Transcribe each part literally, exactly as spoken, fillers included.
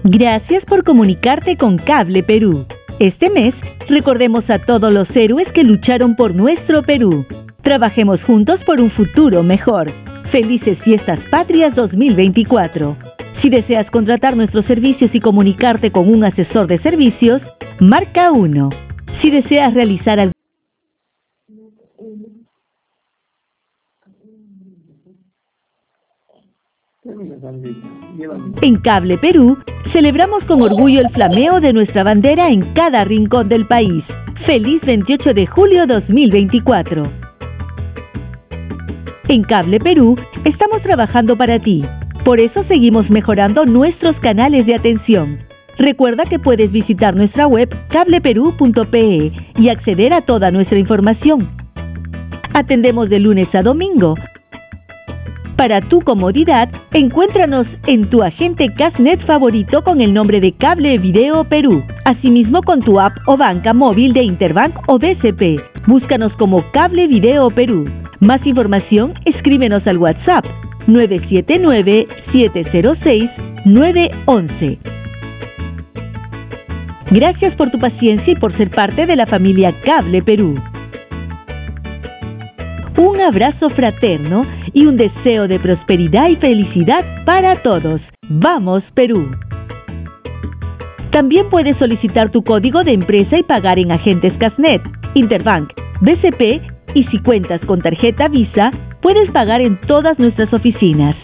Gracias por comunicarte con Cable Perú. Este mes, recordemos a todos los héroes que lucharon por nuestro Perú. Trabajemos juntos por un futuro mejor. Felices Fiestas Patrias dos mil veinticuatro. Si deseas contratar nuestros servicios y comunicarte con un asesor de servicios, marca uno. Si deseas realizar algo... En Cable Perú, celebramos con orgullo el flameo de nuestra bandera en cada rincón del país. ¡Feliz veintiocho de julio dos mil veinticuatro! En Cable Perú, estamos trabajando para ti. Por eso seguimos mejorando nuestros canales de atención. Recuerda que puedes visitar nuestra web cable perú punto pe y acceder a toda nuestra información. Atendemos de lunes a domingo. Para tu comodidad, encuéntranos en tu agente Casnet favorito con el nombre de Cable Video Perú. Asimismo con tu app o banca móvil de Interbank o B C P. Búscanos como Cable Video Perú. Más información, escríbenos al WhatsApp nueve siete nueve, siete cero seis, nueve uno uno. Gracias por tu paciencia y por ser parte de la familia Cable Perú. Un abrazo fraterno y un deseo de prosperidad y felicidad para todos. ¡Vamos, Perú! También puedes solicitar tu código de empresa y pagar en agentes Casnet, Interbank, B C P y si cuentas con tarjeta Visa, puedes pagar en todas nuestras oficinas.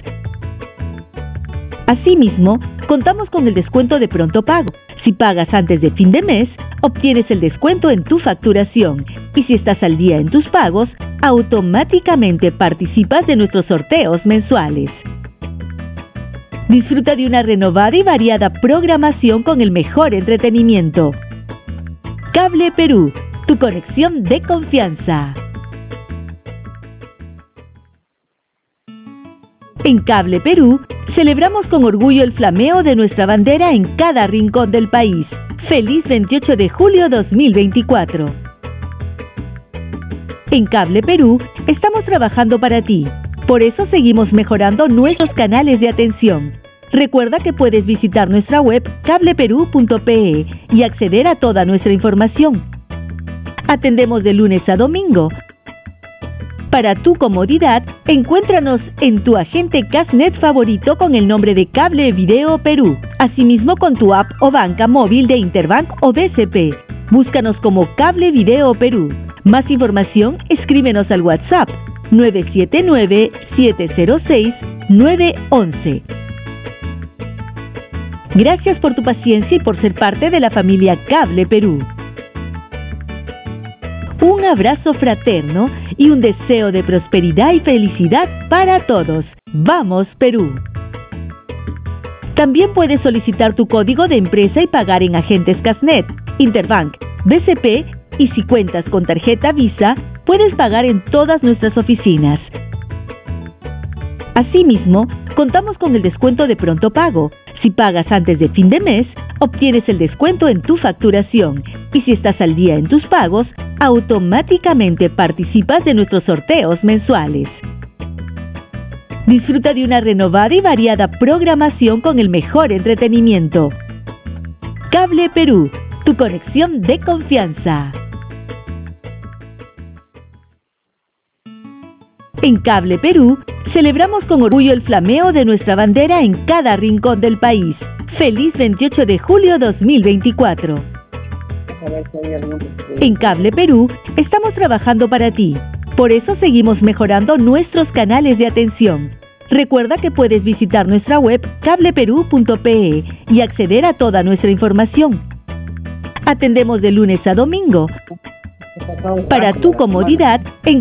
Asimismo, contamos con el descuento de pronto pago. Si pagas antes de fin de mes, obtienes el descuento en tu facturación. Y si estás al día en tus pagos, automáticamente participas de nuestros sorteos mensuales. Disfruta de una renovada y variada programación con el mejor entretenimiento. Cable Perú, tu conexión de confianza. En Cable Perú, celebramos con orgullo el flameo de nuestra bandera en cada rincón del país. ¡Feliz veintiocho de julio dos mil veinticuatro! En Cable Perú, estamos trabajando para ti. Por eso seguimos mejorando nuestros canales de atención. Recuerda que puedes visitar nuestra web cable perú punto pe y acceder a toda nuestra información. Atendemos de lunes a domingo. Para tu comodidad, encuéntranos en tu agente Casnet favorito con el nombre de Cable Video Perú. Asimismo con tu app o banca móvil de Interbank o B C P. Búscanos como Cable Video Perú. Más información, escríbenos al WhatsApp nueve siete nueve, siete cero seis, nueve uno uno. Gracias por tu paciencia y por ser parte de la familia Cable Perú. Un abrazo fraterno y un deseo de prosperidad y felicidad para todos. ¡Vamos, Perú! También puedes solicitar tu código de empresa y pagar en agentes Casnet, Interbank, B C P y si cuentas con tarjeta Visa, puedes pagar en todas nuestras oficinas. Asimismo, contamos con el descuento de pronto pago. Si pagas antes de fin de mes, obtienes el descuento en tu facturación. Y si estás al día en tus pagos, automáticamente participas de nuestros sorteos mensuales. Disfruta de una renovada y variada programación con el mejor entretenimiento. Cable Perú, tu conexión de confianza. En Cable Perú, celebramos con orgullo el flameo de nuestra bandera en cada rincón del país. ¡Feliz veintiocho de julio dos mil veinticuatro! En Cable Perú, estamos trabajando para ti. Por eso seguimos mejorando nuestros canales de atención. Recuerda que puedes visitar nuestra web cable perú punto pe y acceder a toda nuestra información. Atendemos de lunes a domingo. Para tu comodidad, en